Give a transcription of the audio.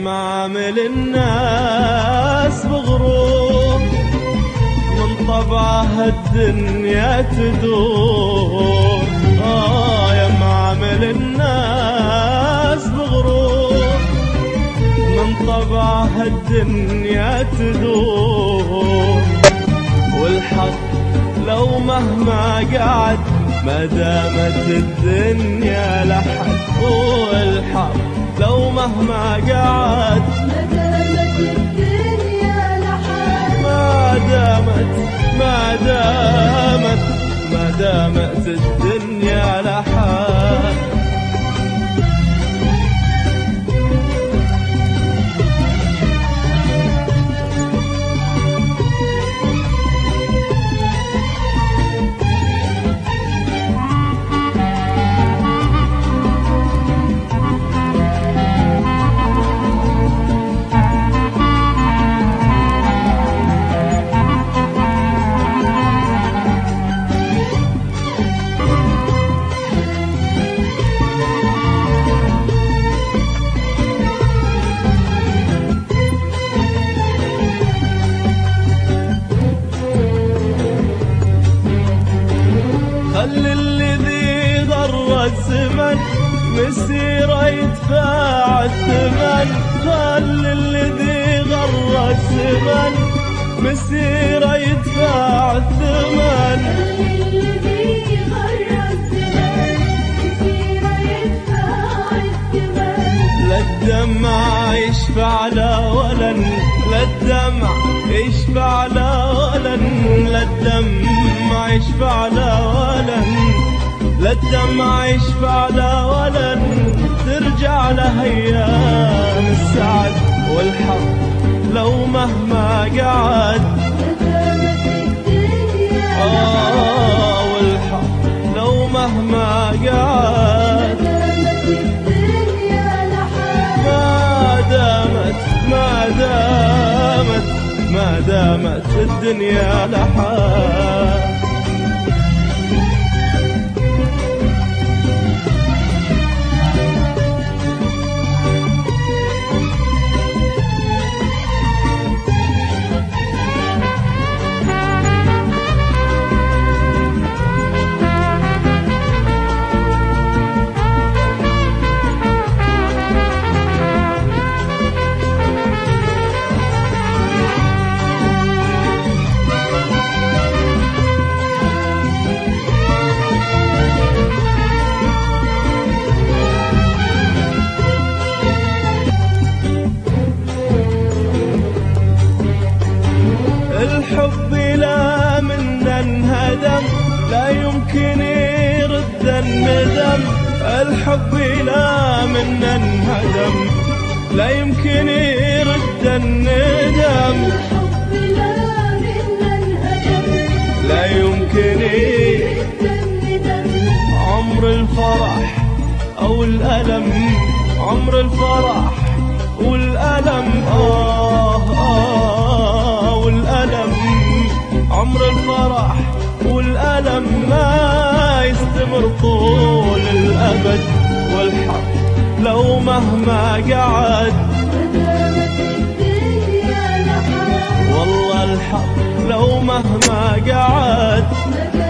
معامل الناس بغرور، من طبعها الدنيا تدور. يا معامل الناس بغرور، من طبعها الدنيا تدور. والحق لو مهما قعد ما دامت الدنيا لحد. والحق لو مهما قعد ما دامت الدنيا لحد. ما دامت الدنيا لحد. خلي الذي غر الزمن مسيره يدفع الثمن. خلي الذي غر الزمن مسيره يدفع الثمن. لا الدمع يشفع لا ولن، لا الدمع يشفع لا ولن، لا الدمع يشفع لا ولن، لا الدمع يشفع لا ولن. ترجع له ايام السعد والحق لو مهما قعد. والحق لو مهما قعد. ما دامت الدنيا لحد. الحب لا منا انهدم لا يمكن يرد الندم. الحب لا منا انهدم لا يمكن يرد الندم. لا يمكن يرد الندم. عمر الفرح أو الألم، عمر الفرح والألم والألم. عمر الفرح والألم ما يستمر طول الأبد. والحق لو مهما قعد. والله الحق لو مهما قعد.